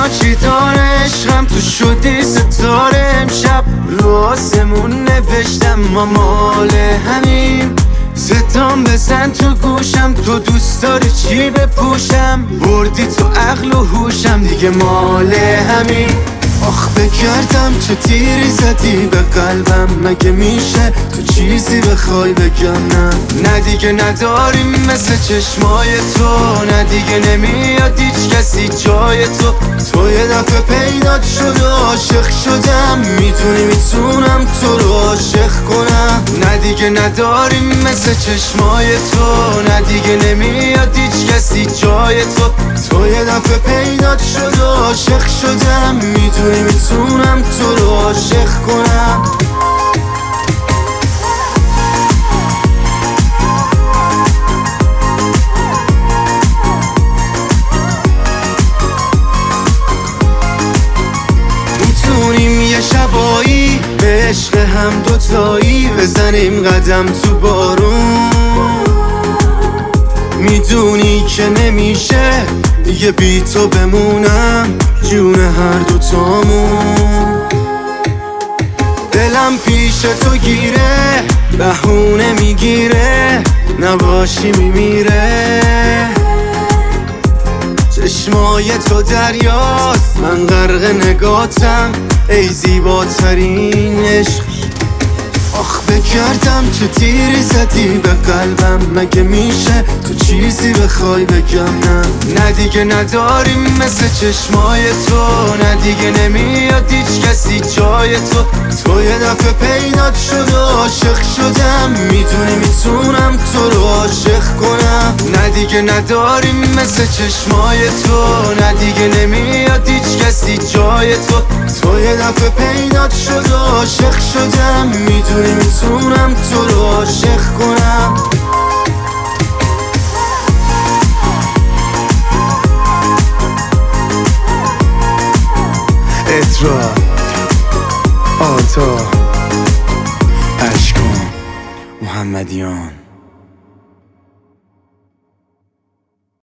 چی داره عشقم تو شدی ستاره امشب رو آسمون نوشتم ما مال همیم صدام بزن تو گوشم تو دوست داری چی بپوشم بردی تو عقل و هوشم دیگه مال همین آخ بگردم چه تیری زدی به قلبم مگه میشه تو چیزی بخوای بگم نه دیگه نداریم مثل چشمای تو نه دیگه نمیاد هیچ کسی جای تو یه دفعه پیدات شد و عاشق شدم میدونی میتونم تو رو عاشق کنم نه دیگه نداریم مثل چشمای تو نه دیگه نمیاد هیچ کسی جای تو یه دفعه پیدات شد و عاشق شدم میدونی میتونم تو رو عاشق کنم میتونیم یه شبایی به عشق هم دوتایی بزنیم قدم تو بارون میدونی که نمیشه دیگه بی تو بمونم جون هر دوتامون دلم پیش تو گیره بهونه میگیره نباشی میمیره چشمای تو دریاست من غرق نگاتم ای زیباترین عشق آخ بگردم چه تیری زدی به قلبم مگه میشه تو چیزی بخوای بگم نه دیگه نداریم مثل چشمای تو نه دیگه نمیاد هیچ کسی جای تو یه دفعه پیدات شد و عاشق شدم میدونی میتونم تو رو عاشق کنم نه دیگه نداریم مثل چشمای تو نه دیگه نمیاد هیچ کسی جای تو یه دفعه پیدات شد و عاشق شدم میدونی میتونم تو رو عاشق کنم اترا آتا اشکان محمدیان